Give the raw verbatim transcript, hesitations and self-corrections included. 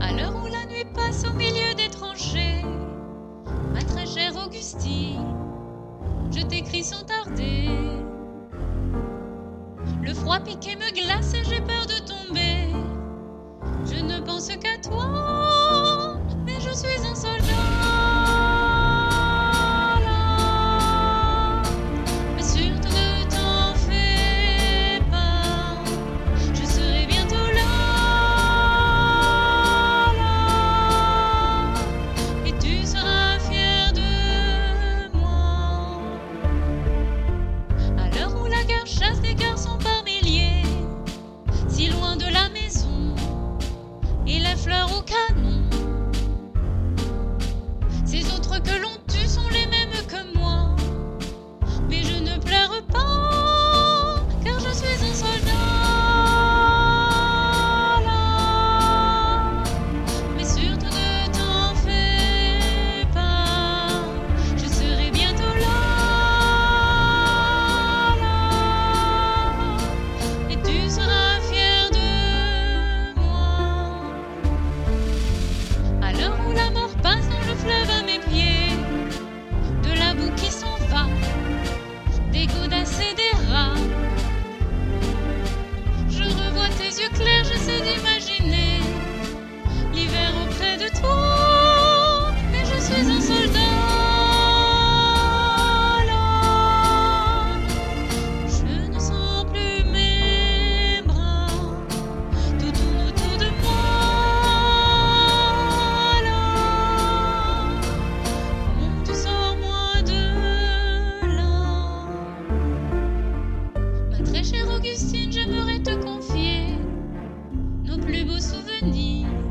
À l'heure où la nuit passe au milieu des tranchées, ma très chère Augustine, je t'écris sans tarder. Le froid pique et me glace et j'ai peur de tomber. Je ne pense qu'à toi, mais je suis un soldat. Là. Mais surtout ne t'en fais pas, je serai bientôt là. Là. Et tu seras fier de moi. À l'heure où la guerre chasse des garçons par milliers, si loin de la maison et la fleur au canon. Ces autres que l'on tue sont les mêmes que moi, mais je ne pleure pas, car je suis un soldat. Là. Mais surtout ne t'en fais pas, je serai bientôt là. Là. Et tu seras fier de moi. À l'heure où la mort passe dans le fleuve à mes pieds, de la boue qui s'en va, des godasses et des rats, je revois tes yeux clairs, j'essaie d'imaginer l'hiver auprès de toi, et je suis un soldat. Là. Je ne sens plus mes bras, tout tourne autour de moi. Là. Comment tu sors-moi de là? Ma très chère Augustine, j'aimerais te confier nos plus beaux souvenirs.